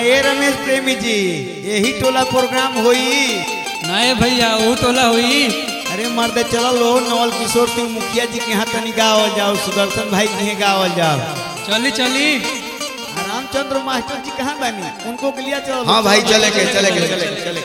काहे रमेश प्रेमी जी यही टोला प्रोग्राम होई? नहीं भैया वो टोला हुई। अरे मर्द चलो लो नवल किशोर सिंह मुखिया जी के यहाँ तनी गावल जाओ, सुदर्शन भाई के यहाँ गावल जाओ। चली चली। रामचंद्र मास्टर जी कहाँ बनी, उनको के लिए चलो। हाँ भाई चले।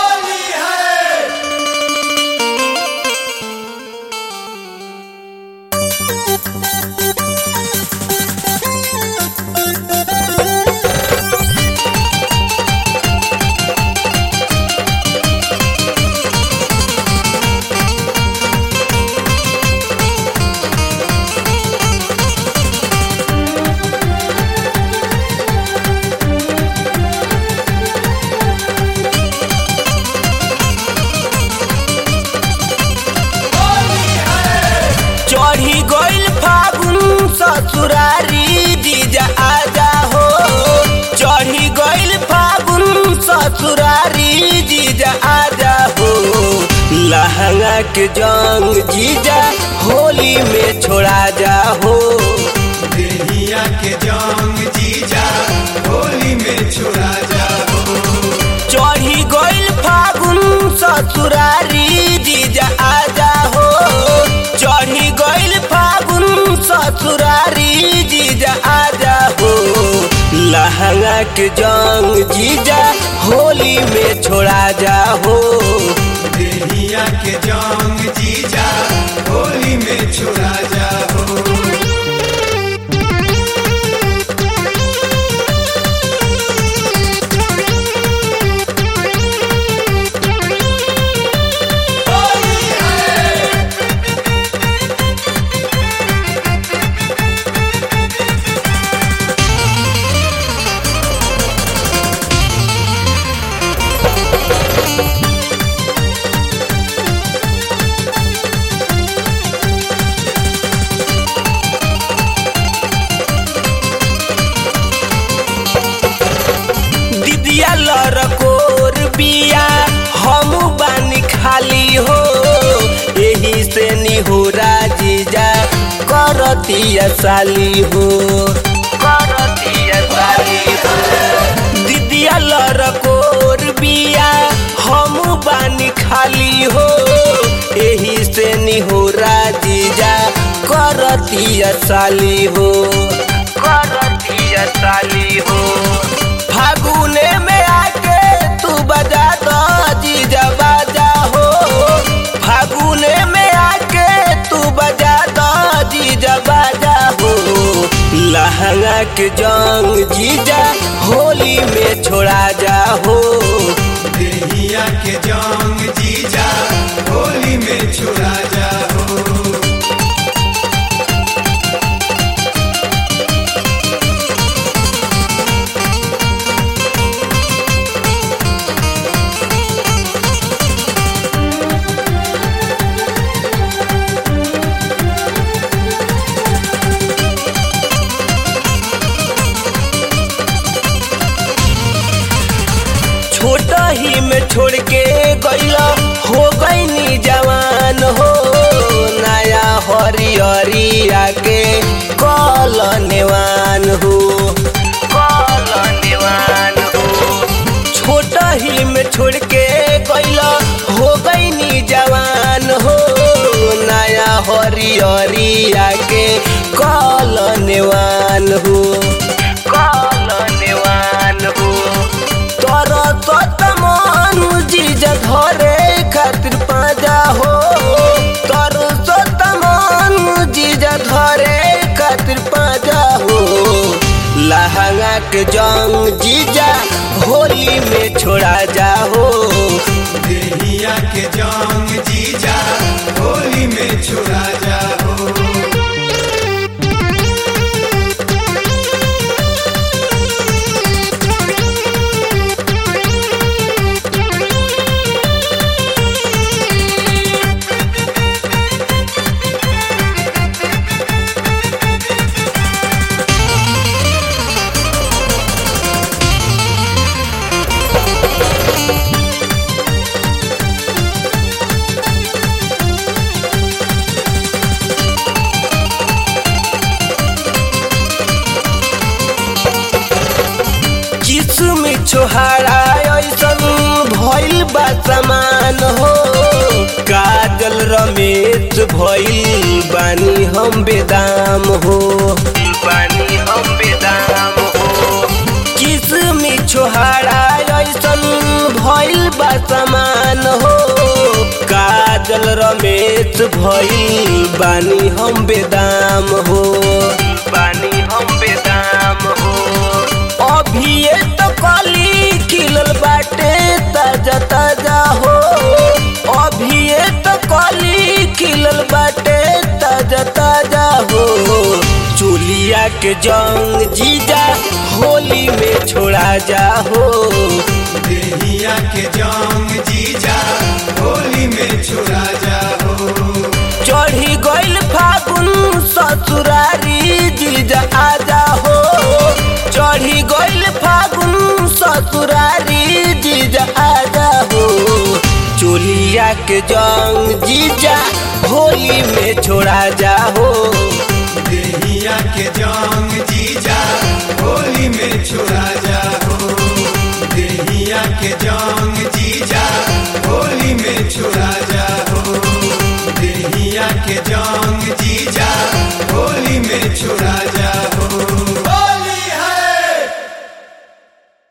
चढ़ी गइल फागुन ससुरारी जीजा आजा हो, चढ़ी गइल फागुन ससुरारी जीजा आजा हो। लहंगा के जंग जीजा होली में छोड़ा जा हो, देहिया के जंग जीजा होली में छोड़ा जा हो। चढ़ी गइल फागुन ससुरारी जीजा आजा हो, चढ़ी गइल फागुन ससुरारी जीजा आजा हो। लहंगा के जंग जीजा होली में छोड़ा जा हो, देहिया के जंग जीजा होली में छोड़ा जा हो। दिदिया लड़कोर बिया हम बानी खाली हो, यही से निहोरा जीजा करतिया साली हो, करतिया साली हो। दिदिया लड़कोर बिया हम बानी खाली हो, यही से निहोरा जीजा करतिया साली हो, करतिया साली हो। फागुने में आके तू बजा दो जीजा बाजा हो, फागुने में आके तू बजा दो जीजा बाजा हो। लहंगा के जंग जीजा होली में छोड़ा जा हो, देहिया के जंग जीजा होली में छोड़ा जा हो। छोटा ही में छोड़ के गइला हो गईनी जवान हो, नया हरियरी आके कल नेवान हो, कल नेवान हो। छोटा ही में छोड़ के गइला हो गईनी जवान हो, नया हरियरी आके कल नेवान हो, कल नेवान हो। तमनु जीजा धरे खातिर पाजा हो, तरु तमनु जीजा धरे खातिर पाजा हो। लहंगा के जंग जीजा होली में छोड़ा जा हो, देहिया के जंग जीजा होली में छोड़ा जा हो। छोहारा ऐसन भइल बा समान हो काजल रमेश भइल बानी हम बेदाम हो बानी हम बेदाम हो किस्मी छोहारा ऐसन भइल बा समान हो काजल रमेश भइल बानी हम बेदाम हो बानी हम बेदाम हो अभी तो कली खिलल बाटे ताजा ताजा हो अभी तो कली खिलल बाटे ताजा ताजा हो चोलिया के जंग जीजा होली में छोड़ा जा हो देहिया के जंग जीजा होली में छोड़ा जा हो चढ़ी गइल फागुन ससुरारी जीजा आजा हो चढ़ी गइल फागुन ससुरारी जीजा आजा हो चोलिया के जंग जीजा होली में छोड़ा जा हो देहिया के जंग जीजा होली में छोड़ा जा हो देहिया के जंग जीजा होली में छोड़ा जा हो देहिया के जंग